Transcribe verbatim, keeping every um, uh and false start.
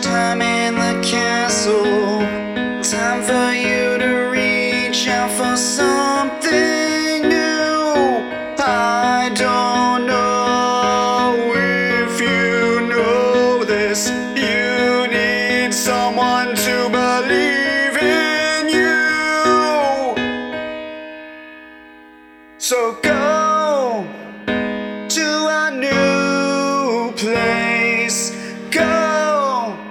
time in the castle. Time for you to reach out for something new. I don't know if you know this. You need someone to believe in you. So go.